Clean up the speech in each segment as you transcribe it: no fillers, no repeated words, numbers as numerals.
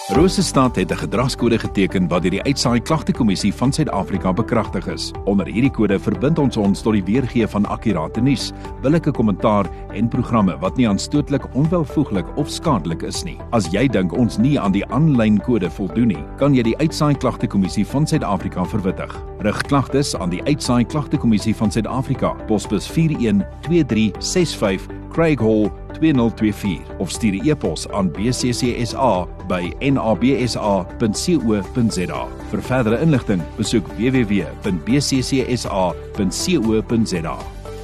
Rosestad het 'n gedragskode geteken wat deur die Uitsaai Klagtekommissie van Suid-Afrika bekragtig is. Onder hierdie kode verbind ons tot die weergee van akkurate nuus, billike kommentaar en programme wat nie aanstootlik, onwelvoeglik of skadelik is nie. As jy dink ons nie aan die aanlyn kode voldoen nie, kan jy die Uitsaai Klagtekommissie van Suid-Afrika verwittig. Rig klagtes aan die Uitsaai Klagtekommissie van Suid-Afrika, posbus 412365, Craig Hall 2024 of stuur 'n e-pos aan bccsa@nabsa.co.za. Vir verdere inligting, besoek www.bccsa.co.za.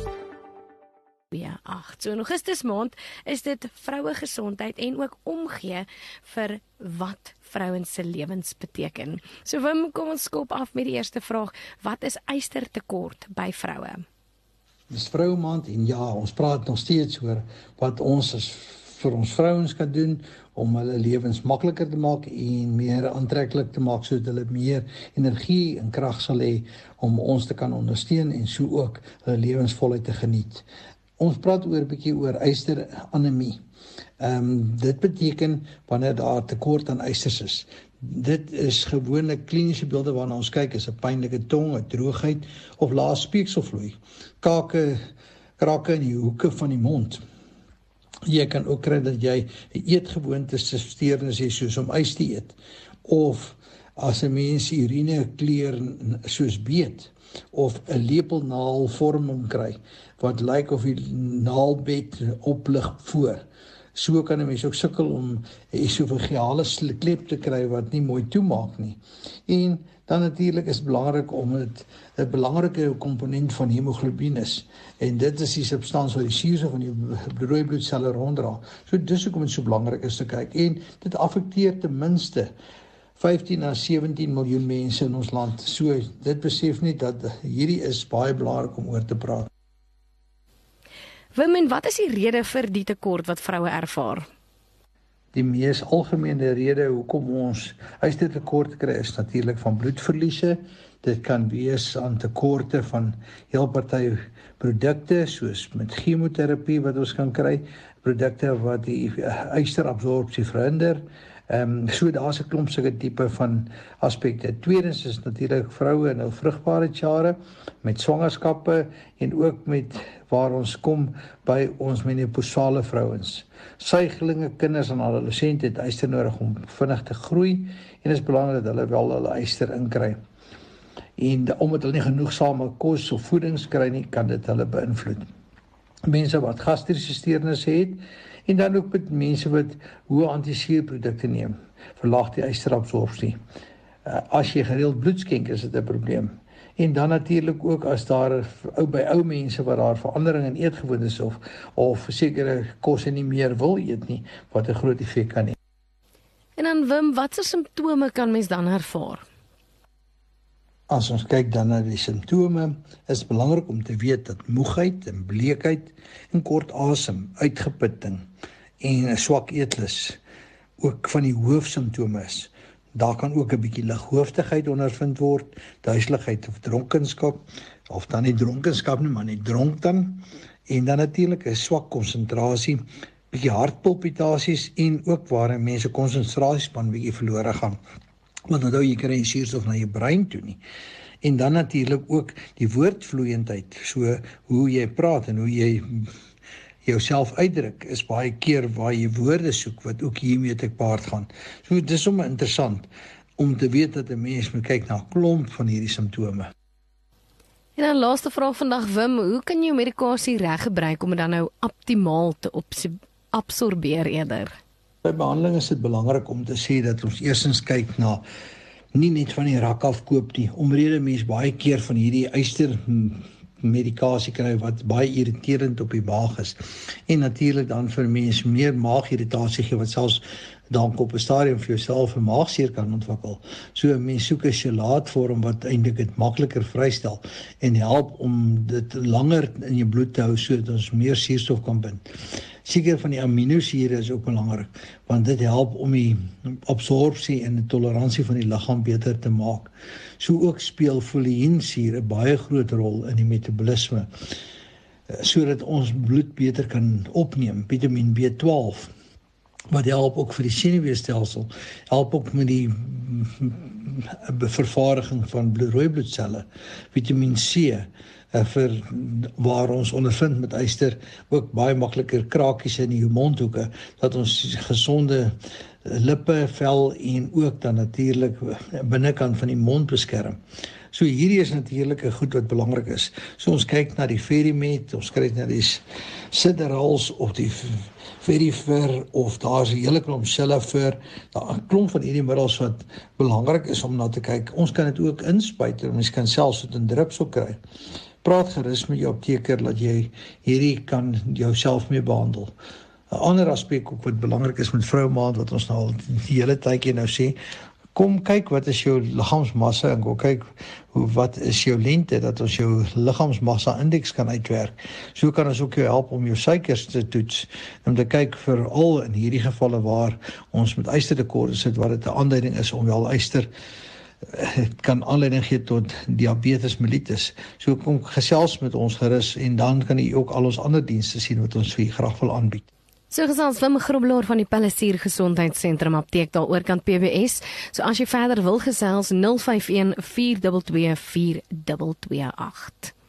Ja, so in Augustus maand is dit vrouegesondheid en ook omgee vir wat vrouens se lewens beteken. So Wim, kom ons skop af met die eerste vraag. Wat is ystertekort by vroue? Dis Vrouemaand en ja, ons praat nog steeds oor wat ons as vir ons vrouens kan doen om hulle lewens makliker te maak en meer aantreklik te maak sodat hulle meer energie en krag sal hê om ons te kan ondersteun en so ook hulle lewens voluit te geniet. Ons praat oor 'n bietjie oor ysteranemie. Dit beteken wanneer daar tekort aan ysters is. Dit is gewoonlik kliniese beelde waarna ons kyk, is 'n pynlike tong, 'n droogheid of lae speekselvloei, kake, krakke in die hoeke van die mond. Jy kan ook kry dat jy 'n eetgewoontestoornis het soos om ys te eet, of as 'n mens urine kleur soos beet, of 'n lepelnaalvorming kry wat lyk of die naalbed oplig voor. So kan 'n mens ook sukkel om esofageale klep te kry wat nie mooi toemaak nie. En dan natuurlik is belangrik om dit 'n belangrike komponent van hemoglobien is. En dit is die substansie wat die suurstof van die rooi bloedselle ronddra. So dis hoekom dit so belangrik is te kyk. En dit affekteer ten minste 15 na 17 miljoen mense in ons land. So dit besef net dat hierdie is baie belangrik om oor te praat. Wim, en wat is die rede vir die tekort wat vroue ervaar? Die mees algemene rede hoekom ons ystertekort kry is natuurlik van bloedverliese. Dit kan wees aan tekorte van heel party produkte soos met chemoterapie wat ons kan kry, produkte wat die ysterabsorpsie verhinder. So daar's 'n klomp sulke tipe van aspekte. Tweedens is natuurlik vroue in hul vrugbaarheidsjare met swangerskappe en ook met waar ons kom by ons menopausale vrouens. Suigelinge, kinders en adolessente het yster nodig om vinnig te groei en dit is belangrik dat hulle wel hulle yster inkry. En omdat hulle nie genoegsame kos of voedings kry nie, kan dit hulle beïnvloed. Mense wat gastriese steurnisse het en dan ook met mense wat hoë antisuurprodukte neem, verlaag die ysterabsorpsie. As jy gereeld bloed skenk, is dit 'n probleem. En dan natuurlik ook as daar by ou mense wat daar verandering in eetgewoontes of sekere kosse nie meer wil eet nie, wat 'n groot effek kan hê. En dan Wim, watse simptome kan mens dan ervaar? As ons kyk dan na die simptome, is belangrik om te weet dat moegheid en bleekheid en kort asem, uitgeputting en 'n swak eetlus ook van die hoofsimptome is. Daar kan ook 'n bietjie lighoofdigheid ondervind word, duiseligheid of dronkenskap, of dan nie dronkenskap nie, maar net dronk dan. En dan natuurlik 'n swak konsentrasie, bietjie hartpalpitasies en ook waar mense konsentrasiespan bietjie verlore gaan. Want onthou jy kry suurstof na jou brein toe nie. En dan natuurlik ook die woordvloeiendheid, so hoe jy praat en hoe jy jouself uitdruk, is baie keer waar jy woorde soek wat ook hiermee te paard gaan. So dis sommer interessant om te weet dat 'n mens moet kyk na 'n klomp van hierdie simptome. En dan laaste vraag vandag, Wim, hoe kan jy jou medikasie reg gebruik om dit dan nou optimaal te absorbeer eerder? By behandeling is dit belangrik om te sê dat ons eerstens kyk na nie net van die rak af koop nie, omrede mense baie keer van hierdie yster medikasie kry wat baie irriterend op die maag is. En natuurlik dan vir mense meer maagirritasie gee wat selfs dan op 'n stadium vir jouself 'n maagseer kan ontwikkel. So mense soek 'n chelaatvorm wat eintlik dit makliker vrystel en help om dit langer in jou bloed te hou sodat ons meer suurstof kan bind. Seker van die aminosure is ook belangrik, want dit help om die absorpsie en die toleransie van die liggaam beter te maak. So ook speel foliinsuur 'n baie groot rol in die metabolisme, sodat ons bloed beter kan opneem, Vitamiin B12. wat help ook vir die senuweestelsel, help ook met die vervaardiging van rooi bloedselle, Vitamiin C, vir waar ons ondervind met yster ook baie makliker krakies in die mondhoeke, dat ons gesonde lippe, vel en ook dan natuurlik binnekant van die mond beskerm. So hierdie is natuurlik 'n goed wat belangrik is. So ons kyk na die Verimet, ons kyk na die Siderals of die Verifer, of daar's 'n hele klomp Celaver, daar 'n klomp van hierdie middels wat belangrik is om na te kyk. Ons kan dit ook inspuit, en mens kan selfs dit in drups ook kry. Praat gerus met jou apteker dat jy hierdie kan jouself mee behandel. 'n Ander aspek ook wat belangrik is met Vrouemaand, wat ons nou al die hele tydjie nou sê, kom kyk wat is jou liggaamsmassa en kom kyk wat is jou lengte, dat ons jou liggaamsmassa indeks kan uitwerk. So kan ons ook jou help om jou suikers te toets, om te kyk veral in hierdie gevalle waar ons met ystertekorte sit, wat dit 'n aanduiding is om wel yster kan aanleiding gee tot diabetes mellitus. So kom gesels met ons gerus en dan kan jy ook al ons ander dienste sien wat ons vir graag wil aanbied. So gesels Wim Grobelaar van die Palisier Gesondheidssentrum Apteek daaroor kant PBS. So as jy verder wil gesels 051 422 4228.